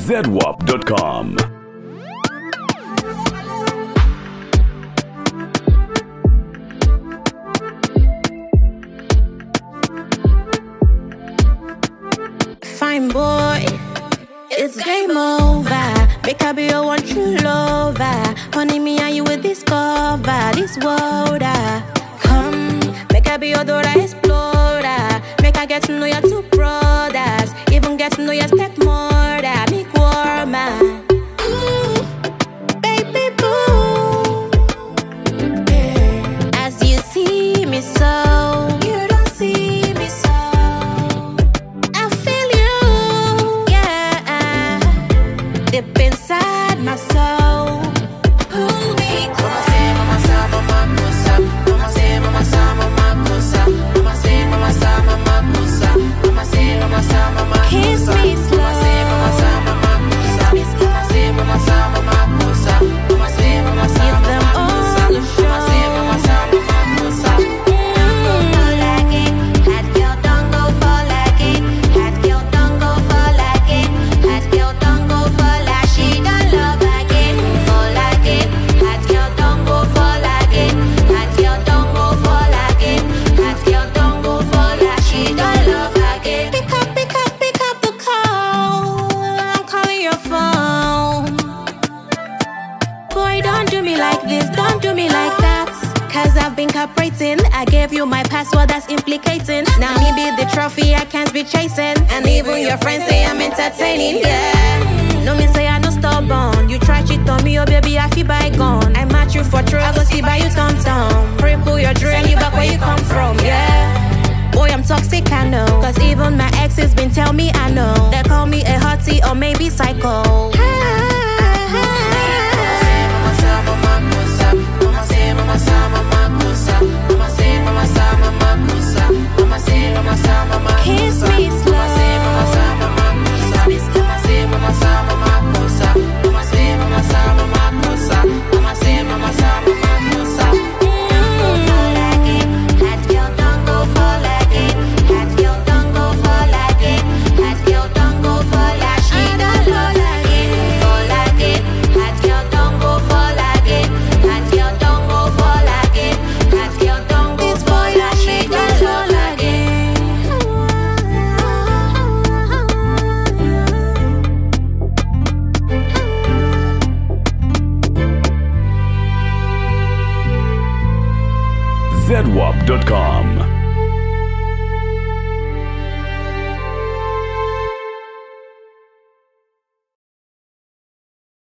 zedwap.com. Fine boy, it's game over. Make I be your one true lover. Honey, me and you will discover this world. Come, make I be your Dora Explorer. Make I get to know your two brothers. Even get to know your stepmother. Make warmer. Baby boo. As you see me so, you don't see me so. I feel you, yeah, deep inside my soul. Pull me close. Mama say, mama cosa. Mama say, mama sa, mama cosa. Mama say, mama sa, mama cosa. Mama say, mama sa, mama cosa. Kiss me slow. Mama say, mama sa, mama cosa. Mama say, mama sa, mama cosa. Mama say, mama sa, mama cosa. Mama say, mama sa, mama cosa. Hot girl don't go for like it. Hot girl don't go for like it. Hot girl don't go for like she don't love again. For like it. Hot girl don't go for like it. Hot girl don't go for like it. Hot girl don't go for like she don't love again. Pick up the call. I'm calling your phone. Boy, don't do me like this, don't do me like that. Cause I've been cooperating. I gave you my password, that's implicating. Now me be the trophy I can't be chasing. And even your friends say I'm entertaining, yeah. No me say I no stubborn. You try cheat on me, oh baby, I feel bygone. I match you for true, I go see by you tom tom. Cripple your dream, you back where you come from, yeah. Boy, I'm toxic, I know. Cause even my exes been tell me I know. They call me a hottie or maybe psycho. Mama say, mama sa, mama cosa. Mama say, mama sa, mama cosa. Mama say, mama sa,